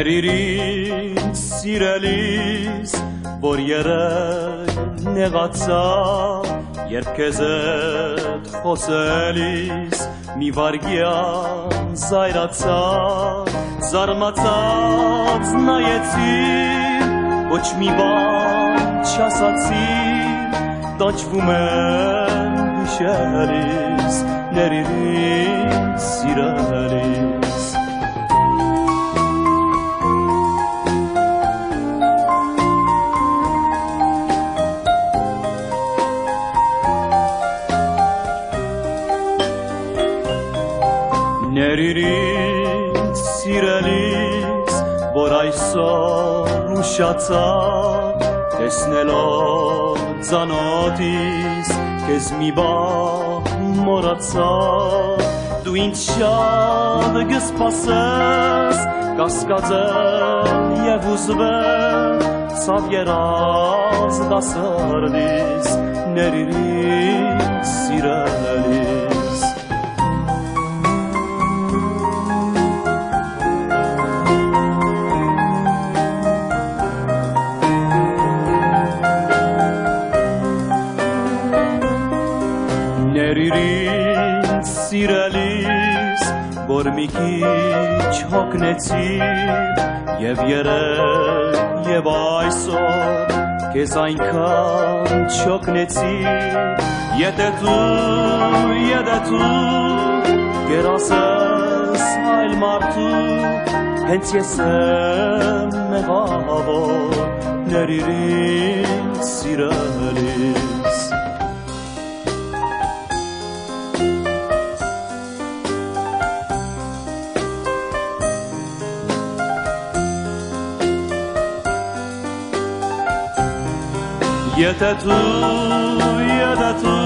Neririn sireliz Որ երեք նեղացա Երբ քեզ հետ խոսելիս Մի վարգյան զայրացա Զարմացած նայեցիր Ոչ մի բան չասացիր Տաճվում եմ հիշելիս Neririn sireliz Neririn sireliz Որ այսօր ուշացա Տեսնելով ծանոթիս Քեզ մի բան մոռացա Դու ինձ շատ կսպասես Կասկածել և ուզվել Ցավ երազ դասարդիս Neririn sireliz Neririn sireliz Որ մի քիչ հոգնեցիր Եվ երեկ և այսօր Քեզ այնքան չօգնեցիր Եթե դու Կերասես այլ մարդու Հենց ես եմ մեղավոր Neririn sireliz Եթե դու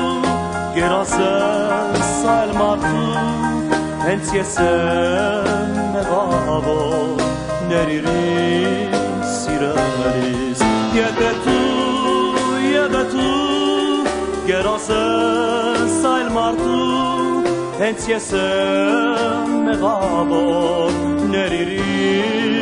Կերասես այլ մարդու Հենց ես եմ մեղավոր Neririn sireliz Եթե դու Կերասես այլ մարդու Հենց ես եմ մեղավոր Neririn